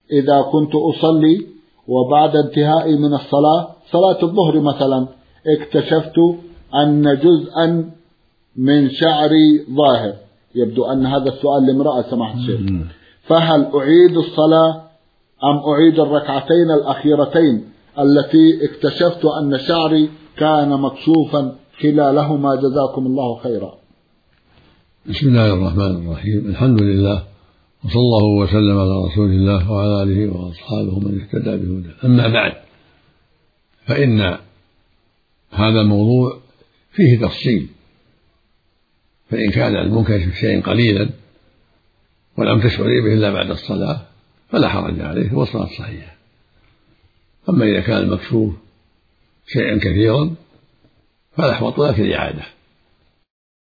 إذا كنت أصلي وبعد انتهائي من الصلاة، صلاة الظهر مثلا، اكتشفت أن جزءا من شعري ظاهر، يبدو أن هذا السؤال لامرأة سماحة الشيخ، فهل أعيد الصلاة أم أعيد الركعتين الأخيرتين التي اكتشفت أن شعري كان مكشوفا خلالهما؟ جزاكم الله خيرا. بسم الله الرحمن الرحيم، الحمد لله، وصلى الله وسلم على رسول الله وعلى آله وأصحابه من اهتدى بهداه. أما بعد، فإن هذا الموضوع فيه تفصيل، فإن كان المنكشف شيء قليلا ولم تشعري به إلا بعد الصلاة فلا حرج عليه والصلاة صحيحة. أما إذا كان المكشوف شيئا كثيرا فالأحوط لك الإعادة.